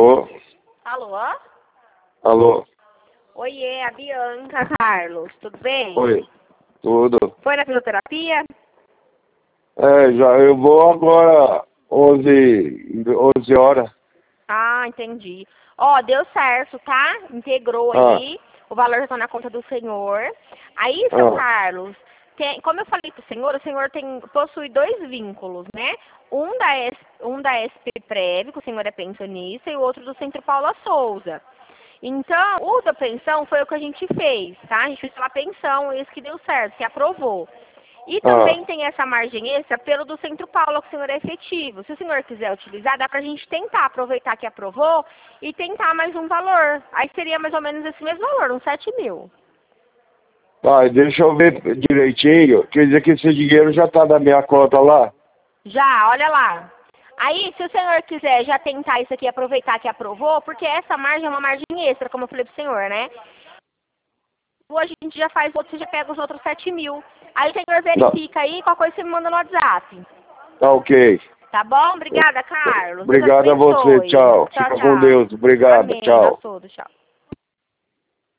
Alô? Alô? Alô? Oiê, a Bianca, Carlos, tudo bem? Oi, tudo? Foi na fisioterapia? Eu vou agora, 11 horas. Ah, entendi. Ó, deu certo, tá? Integrou Ah, aí, o valor já tá na conta do senhor. Aí, seu Carlos, como eu falei pro senhor, o senhor possui dois vínculos, né? Um da SP Prev, que o senhor é pensionista, e o outro do Centro Paula Souza. Então, o da pensão foi o que a gente fez, tá? A gente fez pela pensão, esse que deu certo, que aprovou. E também tem essa margem extra pelo do Centro Paula, que o senhor é efetivo. Se o senhor quiser utilizar, dá pra gente tentar aproveitar que aprovou e tentar mais um valor. Aí seria mais ou menos esse mesmo valor, uns 7.000. Tá, deixa eu ver direitinho. Quer dizer que esse dinheiro já tá na minha conta lá? Já, olha lá. Aí, se o senhor quiser já tentar isso aqui, aproveitar que aprovou, porque essa margem é uma margem extra, como eu falei pro senhor, né? Hoje a gente já faz outro, você já pega os outros 7.000. Aí o senhor Não. verifica aí, qualquer coisa você me manda no WhatsApp. Tá ok. Tá bom? Obrigada, Carlos. Deus Obrigado a você, abençoe. tchau. Tchau, Fica com tchau. Deus. Obrigado, Amém. Nós tchau. todos, tchau.